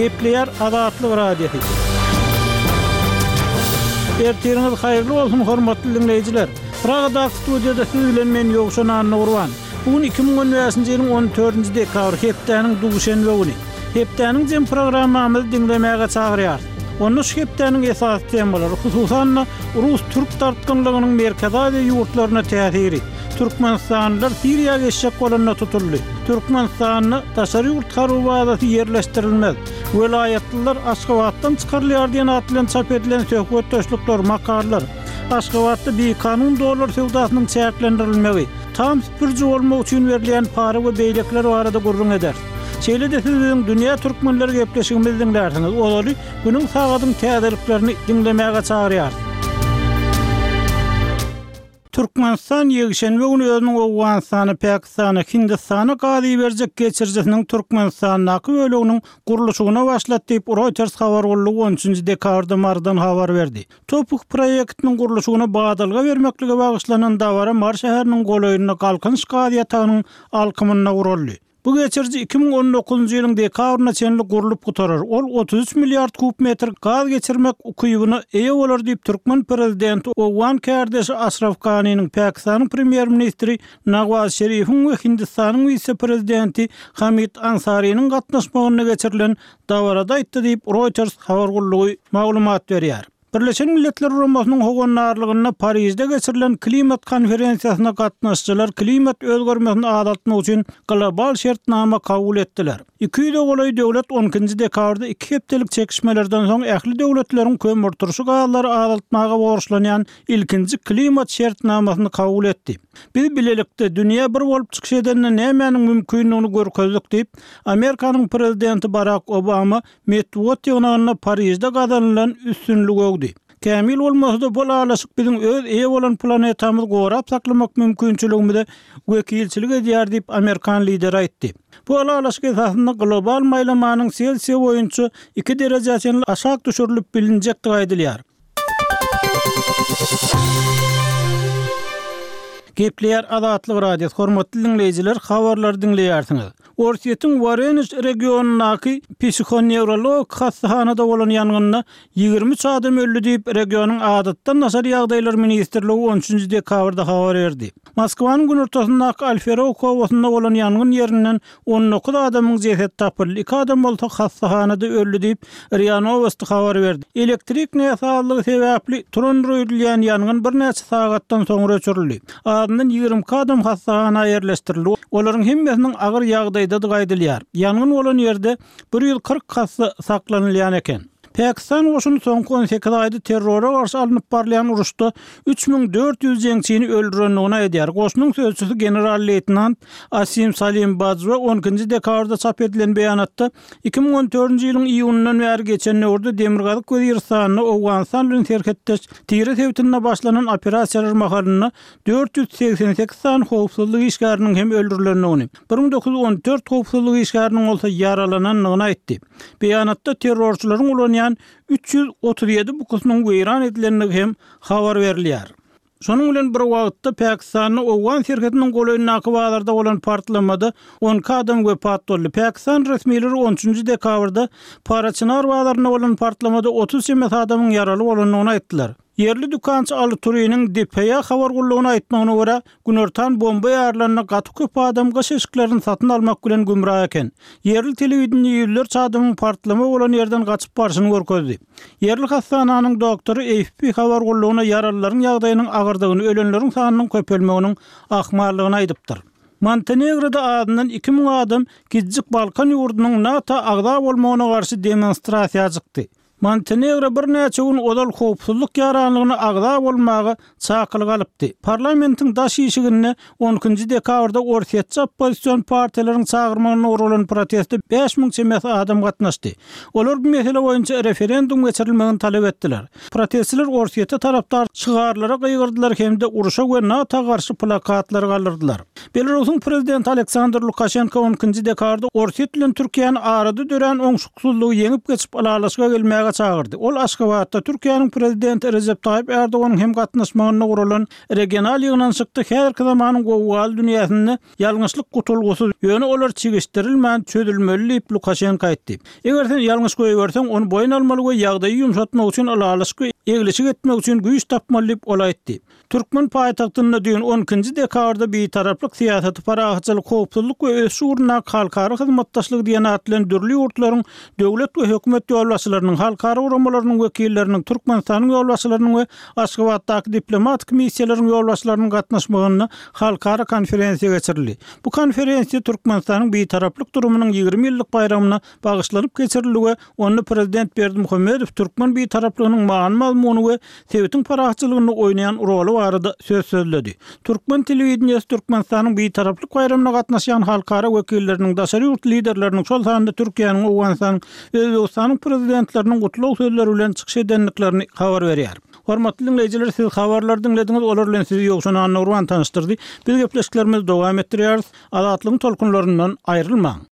Gepleýär Azatlyk radiosu. Ertiriniz haýyrly bolsun hormatly dinleýijiler. Pragada studiýada siz bilen men Ýogşan Nurwan. Bugün 2015-nji ýylyň 14-nji dekabr hepdeniň duguşenbe güni. Hepdeniň jem programmamyzy dinlemäge çagyrýar. Onu şu hepdeniň esas temalary hususan Rus-Türk tartgynlygynyň merkezi ýurtlaryna täsiri. Türkmenistanlylar Siriýa geçjek bolanyna tutuldy. Türkmenistanyň taşary ýurt harwadaty ýerleşdirilmez. Welayatlylar Aşgabatdan çykarylýar diýen atlan çap edilen söhbet töşlükler, makarlar. Aşgabatda bir kanun dolar sewdasynyň çäklendirilmegi, tam süpürji bolmak üçin berilen para we beýlekler barada gurrun eder. Şeýle-de siz dünýä türkmenleri gepleşigimizi dinlersiňiz. Olary günüň sagadyň täzeliklerini dinlemäge çagyrýar. Türkmenistan ýegişenbe güni özüniň Awganystany, Pakistany, Hindistany gazy berjek geçirjesiniň Türkmenistanyň bölегiniň gurulşygyna başlatdy diýip Reuters habar boldy 13-nji dekabrda mardan habar berdi. Topuk proýektiniň gurulşygyna badalga bermeklige bagyşlanan dawara Mar şäheriniň golaýyna galkynç gazy ýatağynyň alkymyna guruldy. Bu geçirji 2019-njy ýylyň dekabryna çenli gurulup gutarar. Ol 33 milliard kub metr gaz geçirmek ukybyny eýe bolar diýip Türkmen prezidenti Owgan kardeşi Ashraf Ghani'nin Pakistanyň premier ministri Nawaz Şerifiň we Hindistanyň vice prezidenti Hamid Ansarynyň gatnaşmagyna geçirilen dawarada aýtdy diýip Reuters habar gullugy maglumat berýär. Birleşen Milletler Guramasynyň hoganlarlygyna Parisde geçirilen klimat konferensiýasyna gatnaşjylar klimat özgermesini azaltmak üçin global şertnama kabul etdiler. İki döwlet döwlet 10-njy dekabrda iki hepdelik çekişmelerden soň ähli döwletleriň kömür turşy gazlary azaltmaga borçlanýan ilkinji klimat şertnamasyny kabul etdi. Biz bilelikde dünýä bir bolup çykyş edende nämenin mümkinligini görkezdik diýip Amerikanyň prezidenti Barack Obama Medvedew ýygyna Parisde gazanylan üstünlügi Kämil bolmasda bol alaşyk biziň öz eýe bolan planetamyzy gorap saklamak mümkinçiligimizde wekilçilik edýär diýip Amerikan lideri aýtdy. Bu alaşyk esasynda global maýlamanyň Selsiýa boýunça 2 derejäçe aşak düşürilip bilinjekdi aýdylýar. Gepleýär Azatlyk radiosu hormatly dinleýijiler, habarlary dinleýärsiňiz. Orsiýetiň Voronezh regionundaky psixoneurolog hastahanada bolan ýangynda 23 adam öldü diýip regionyň adatdan naşar ýagdaýlar ministrligi 13-nji dekabrda habar berdi. Moskwanyň günortasyndaky Alferov owasynda bolan ýangyn ýerinden 19 adamyň jesedi tapyldy. 2 adam bolsa hastahanada öldü diýip RIA Novosti habar berdi. Elektrik näsalygy sebäpli turandyrylýan ýangyn bir näçe sagatdan soňra öçürildi. Adyndan 20 adam hastahana ýerleşdirildi. Olaryň hemmesiniň agyr ýagdaýda aýdylýar. Ýangyn bolan ýerde 140 hasta saklanylýan eken. Pakistan goşuny soňky 18 aýda terrora garşy alınıp barlayan uruşda 3400 jeňçini öldürenligini aýdýar. Goşunyň sözçüsü general-leytenant Asim Salim Bajwa 10-njy dekabrda çap edilen beýanatda 2014-nji ýylyň iýunundan bäri geçen nöwrde Demirgazyk Weziristanyny Awganystan bilen terhetdeş tire tewtine başlanan operasiýalar mahalyna 488 san howpsuzlyk işgäriniň hem öldürilenligini, 1914 howpsuzlyk işgäriniň bolsa yaralananlygyny aýtdy. Beýanatda terrorçylaryň ulan 337 bukusynyň weýran edilenligi hem habar berilýär. Şonuň bilen bir wagtda Pakistanyň Owgan şirketiniň golaýyna akybada bolan partlamada 10 adam wepat boldy. Pakistan resmiýetleri 13-nji dekabrda paraçynar bazarynda bolan partlamada 38 adamyň ýaraly bolanyny aýtdylar. Yerli dükançy Ali Turiýanyň DP'ye habar gullugyna aýtmagyna görä, günortan bomba ýarlanan gaty köp adam gaşeşiklerini satyn almak bilen gümrah eken. Yerli telewizionyň ýüzlerçe adamyň partlama bolan ýerden gaçyp barşyny görkezdi. Yerli hastananyň doktory AFP habar gullugyna ýaralylaryň ýagdaýynyň agyrdygyny, ölenleriň sanynyň köpelmeginiň ahmarlygyny aýdypdyr. Montenegroda adından 2000 adam Gizjik Balkan ýurdunyň NATO agda bolmagyna garşy demonstrasiýa çykdy. Montenegro bir näçe gün odal howpsuzlyk ýaranlygyny agda bolmagy çakylyk alypdy. Parlamentiň daş işigine 10-njy dekabrda Orsiýetçi oppozisiýon partiýalaryň çagyrmagyna urulan protestde 5000 çemes adam gatnaşdy. Olar bu mesele boýunça referendum geçirilmegini talep etdiler. Protestçiler Orsiýete tarapdar çygarlara gaýgyrdylar hemde uruşa we NATO garşy plakatlar galdyrdylar. Belarusyň prezidenti Aleksandr Lukashenko 10-njy dekabrda Orsiýet bilen Türkiýany arada dören oňşuksuzlygy ýeňip geçip alalaşyga gelmäge ýygyra çagyrdy. Ol Aşgabatda Türkiýanyň prezidenti Recep Tayyip Erdoğan hem gatnaşmagyna guralan regional ýygynan çykdy. Häzirki zamanyň gowgal dünýäsinde ýalňyşlyk gutulgusy ýöne olar çigişdirilmän çözülmeli diýip Lukashenko aýtdy. Eger sen ýalňyş goýberseň onu boyun almaly we ýagdaýy ýumşatmak üçin alalyşky egleşik etmek üçin güýç tapmaly diýip ol aýtdy. Türkmen paýtagtynda düýün 12-nji dekabrda bitaraplyk siýasaty, parahatçylyk, howpsuzlyk we öz urna halkara hyzmatdaşlygy diýen atlandyrly ýurtlaryň döwlet we hökümet ýolbaşçylarynyň, halkara uramalarynyň wekilleriniň, Türkmenistanyň ýolbaşçylarynyň we Aşgabatdaky diplomatik missiýalaryň ýolbaşçylarynyň gatnaşmagyna halkara konferensiýa geçirildi. Bu konferensiýa Türkmenistanyň bitaraplyk durumynyň 20 ýyllyk bayramyna bagyşlanyp geçirildi we onu prezident Berdimuhammedow Türkmen bitaraplygynyň maňy mazmuny we sebetiň parahatçylygyny oýnaýan roly barada söz sözledi. Türkmen telewizionyasy Türkmenistanyň bitaraplyk bayramyna gatnaşan halkara wekilleriniň, daşary ýurt liderleriniň, şol sanda Türkiýanyň, Owganistanyň we Özbegistanyň prezidentleriniň gutulak sözleri bilen çykyş edenliklerini habar berýär. Hormatly dinleyijiler, siz habarlary dinlediňiz, olar bilen sizi ýokşuna Nurwan tanıştyrdy. Biz gepleşiklerimizi dowam etdirýäris. Azatlygyň tolkunlaryndan aýrylmaň.